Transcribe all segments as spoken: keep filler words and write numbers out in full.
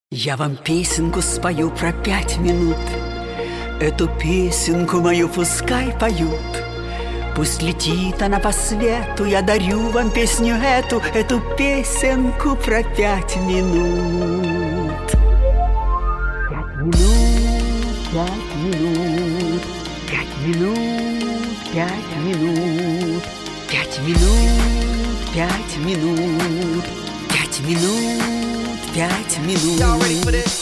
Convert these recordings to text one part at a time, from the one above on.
Я вам песенку спою про пять минут. Эту песенку мою пускай поют. Пусть летит она по свету. Я дарю вам песню эту, эту песенку про пять минут. Пять минут, пять минут, пять минут, пять минут, пять минут, пять минут, пять минут, пять минут. Y'all ready for this?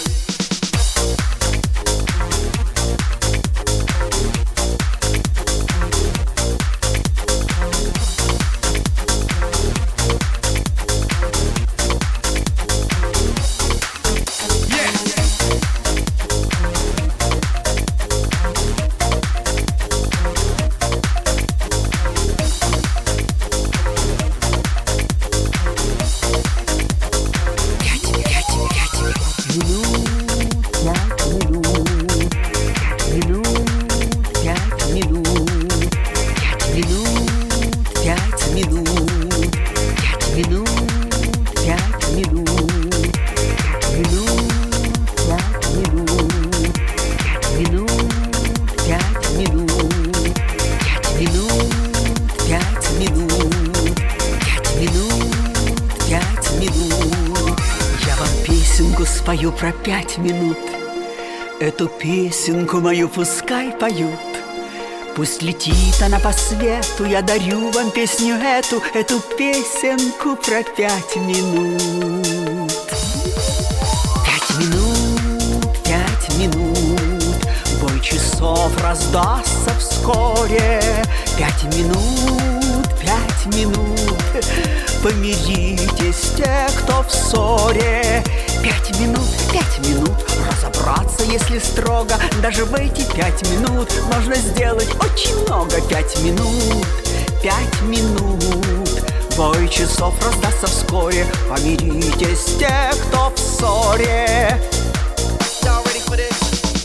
Спою про пять минут. Эту песенку мою пускай поют. Пусть летит она по свету. Я дарю вам песню эту, эту песенку про пять минут. Пять минут, пять минут. Бой часов раздастся вскоре. Пять минут, пять минут. Помиритесь те, кто в ссоре. Пять минут, пять минут. Разобраться, если строго. Даже в эти пять минут можно сделать очень много. Пять минут, пять минут. Бой часов раздастся вскоре. Помиритесь те, кто в ссоре. Y'all ready for this?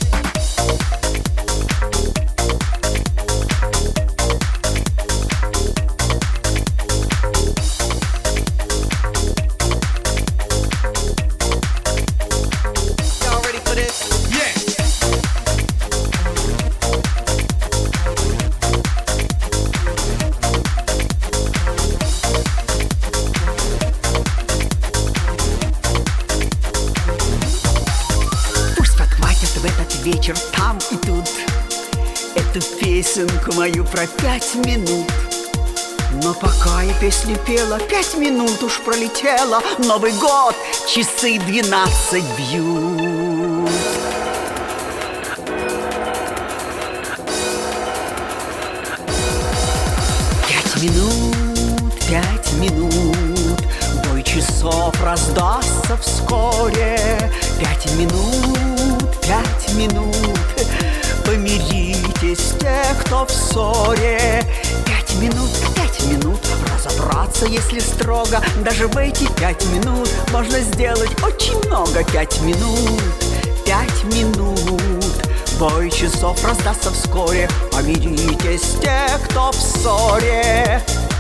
В этот вечер там и тут эту песенку мою про пять минут. Но пока я песню пела, пять минут уж пролетело. Новый год, часы двенадцать бьют. Пять минут, пять минут. Бой часов раздастся вскоре. Пять минут, пять минут. Помиритесь те, кто в ссоре. Пять минут, пять минут. Разобраться, если строго. Даже в эти пять минут можно сделать очень много. Пять минут, пять минут. Бой часов раздастся вскоре. Помиритесь те, кто в ссоре.